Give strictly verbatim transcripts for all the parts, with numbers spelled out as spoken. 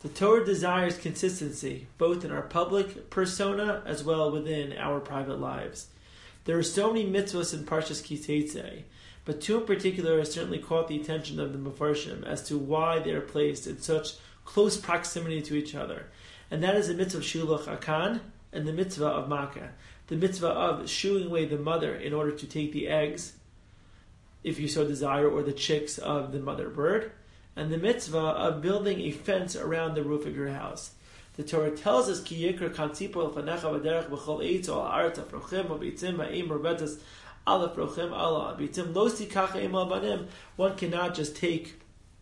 The Torah desires consistency, both in our public persona as well within our private lives. There are so many mitzvahs in Parshas Ki Seitzei, but two in particular have certainly caught the attention of the Mefarshim as to why they are placed in such close proximity to each other. And that is the mitzvah of Shiluach Akan and the mitzvah of Makkah. The mitzvah of shooing away the mother in order to take the eggs, if you so desire, or the chicks of the mother bird, and the mitzvah of building a fence around the roof of your house. The Torah tells us, Ki yikra kantzipor l'fanecha v'derech b'chol eitz o ha'aretz ha'frochim v'bitzim ha'im v'betas ala frochim ala bitzim lo sikach ha'im al-banim. One cannot just take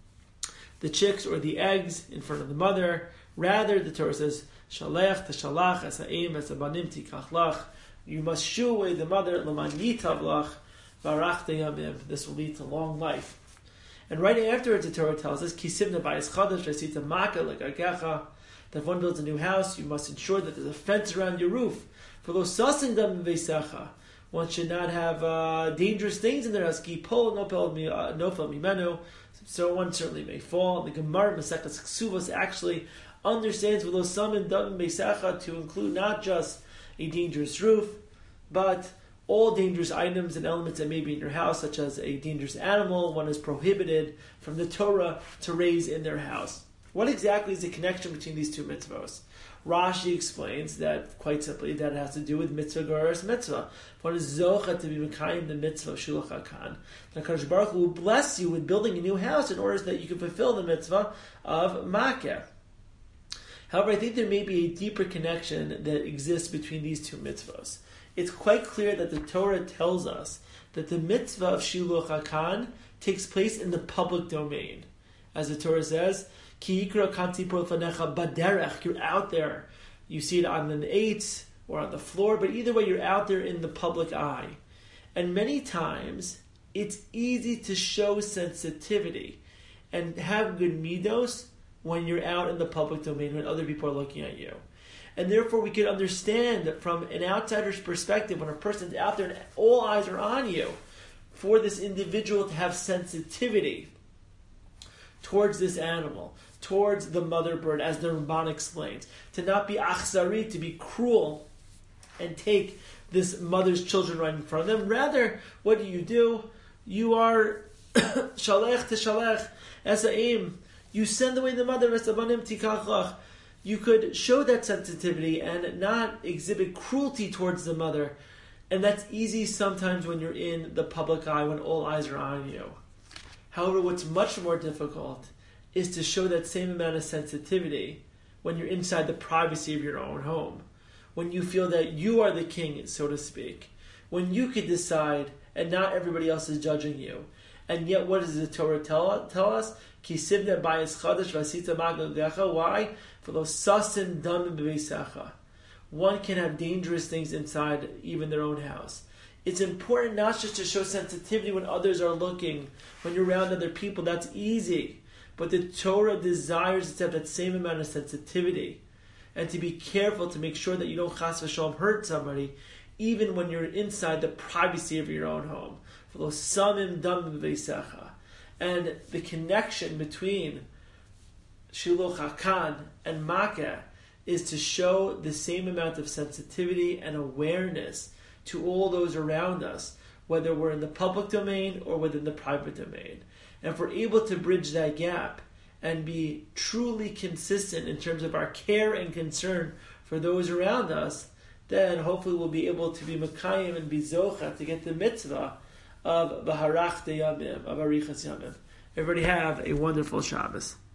the chicks or the eggs in front of the mother. Rather, the Torah says, Shalech t'shalach es ha'im es ha'banim tikach lach. You must shoo away the mother, l'man yitav lach v'arach yamim. This will lead to long life. And right afterwards, the Torah tells us, Kisivna bayis chadash v'asita makkah l'gargecha. That if one builds a new house, you must ensure that there's a fence around your roof. For those sasin dam v'eisecha, one should not have uh, dangerous things in their house. Ki pol nofel mimenu, so one certainly may fall. The Gemara Masechtas Ksuvos actually understands for those sasin dam v'eisecha to include not just a dangerous roof, but all dangerous items and elements that may be in your house, such as a dangerous animal, one is prohibited from the Torah to raise in their house. What exactly is the connection between these two mitzvahs? Rashi explains that, quite simply, that it has to do with mitzvah garas mitzvah. One is zocha to be mekayim the mitzvah of Shiluach Akan. The HaKadosh Baruch Hu will bless you with building a new house in order that you can fulfill the mitzvah of Makkah. However, I think there may be a deeper connection that exists between these two mitzvahs. It's quite clear that the Torah tells us that the mitzvah of Shiluach Akan takes place in the public domain. As the Torah says, Ki yikra kantzipor l'fanecha baderech, you're out there. You see it on an eitz or on the floor, but either way you're out there in the public eye. And many times, it's easy to show sensitivity and have good midos when you're out in the public domain, when other people are looking at you. And therefore we can understand that from an outsider's perspective, when a person's out there and all eyes are on you, for this individual to have sensitivity towards this animal, towards the mother bird, as the Ramban explains, to not be achzari, to be cruel, and take this mother's children right in front of them. Rather, what do you do? You are shalech to shalech, esa'im. You send away the mother, esabanim tikach lach. You could show that sensitivity and not exhibit cruelty towards the mother. And that's easy sometimes when you're in the public eye, when all eyes are on you. However, what's much more difficult is to show that same amount of sensitivity when you're inside the privacy of your own home. When you feel that you are the king, so to speak. When you could decide and not everybody else is judging you. And yet, what does the Torah tell, tell us? Kisivna bayis chadash v'asita makkah. Why? For those sasin dam b'veisecha. One can have dangerous things inside even their own house. It's important not just to show sensitivity when others are looking, when you're around other people, that's easy. But the Torah desires to have that same amount of sensitivity and to be careful to make sure that you don't chas v'shalom hurt somebody, even when you're inside the privacy of your own home. For those samim dam b'veisecha. And the connection between Shiluach Akan and Makkah is to show the same amount of sensitivity and awareness to all those around us, whether we're in the public domain or within the private domain. And if we're able to bridge that gap and be truly consistent in terms of our care and concern for those around us, then hopefully we'll be able to be Mekayim and be Zocha to get the mitzvah of Baharach Yamim, of Arichas Yamim. Everybody have a wonderful Shabbos.